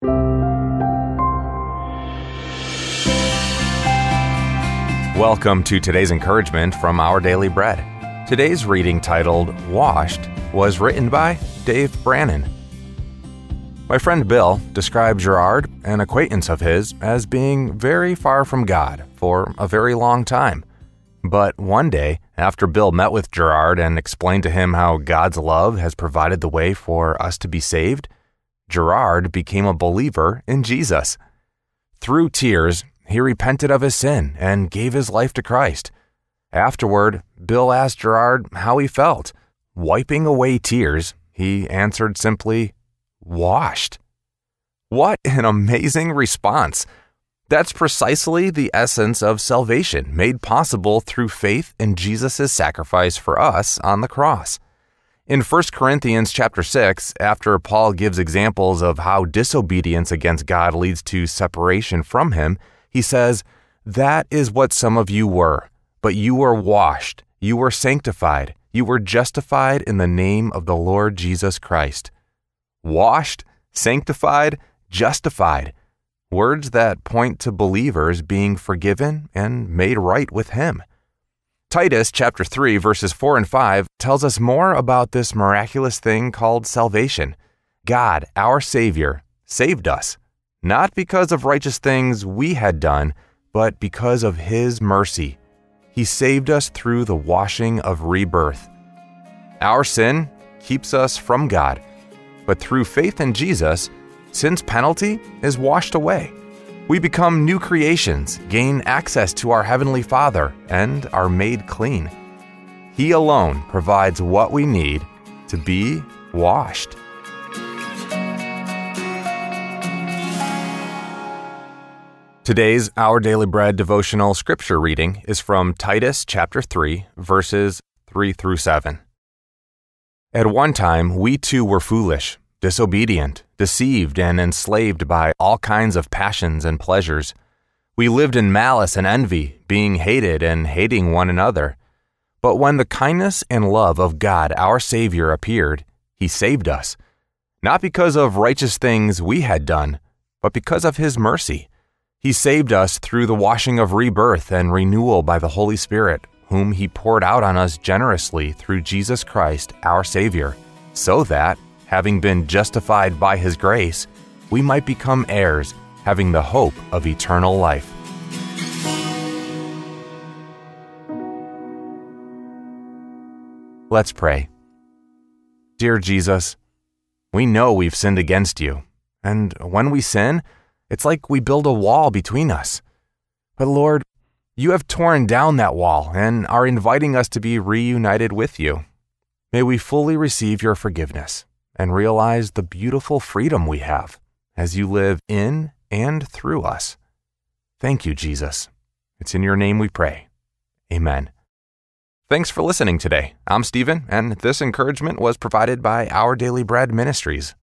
Welcome to today's encouragement from Our Daily Bread. Today's reading, titled Washed, was written by Dave Brannon. My friend Bill described Gerard, an acquaintance of his, as being very far from God for a very long time. But one day, after Bill met with Gerard and explained to him how God's love has provided the way for us to be saved, Gerard became a believer in Jesus. Through tears, he repented of his sin and gave his life to Christ. Afterward, Bill asked Gerard how he felt. Wiping away tears, he answered simply, "Washed." What an amazing response! That's precisely the essence of salvation, made possible through faith in Jesus' sacrifice for us on the cross. In 1 Corinthians chapter 6, after Paul gives examples of how disobedience against God leads to separation from Him, he says, "That is what some of you were, but you were washed, you were sanctified, you were justified in the name of the Lord Jesus Christ." Washed, sanctified, justified. Words that point to believers being forgiven and made right with Him. Titus chapter 3 verses 4 and 5 tells us more about this miraculous thing called salvation. God, our Savior, saved us, not because of righteous things we had done, but because of His mercy. He saved us through the washing of rebirth. Our sin keeps us from God, but through faith in Jesus, sin's penalty is washed away. We become new creations, gain access to our Heavenly Father, and are made clean. He alone provides what we need to be washed. Today's Our Daily Bread devotional scripture reading is from Titus chapter 3, verses 3 through 7. At one time, we too were foolish, disobedient, deceived, and enslaved by all kinds of passions and pleasures. We lived in malice and envy, being hated and hating one another. But when the kindness and love of God our Savior appeared, He saved us, not because of righteous things we had done, but because of His mercy. He saved us through the washing of rebirth and renewal by the Holy Spirit, whom He poured out on us generously through Jesus Christ our Savior, so that, having been justified by His grace, we might become heirs, having the hope of eternal life. Let's pray. Dear Jesus, we know we've sinned against You, and when we sin, it's like we build a wall between us. But Lord, You have torn down that wall and are inviting us to be reunited with You. May we fully receive Your forgiveness and realize the beautiful freedom we have as You live in and through us. Thank You, Jesus. It's in Your name we pray. Amen. Thanks for listening today. I'm Stephen, and this encouragement was provided by Our Daily Bread Ministries.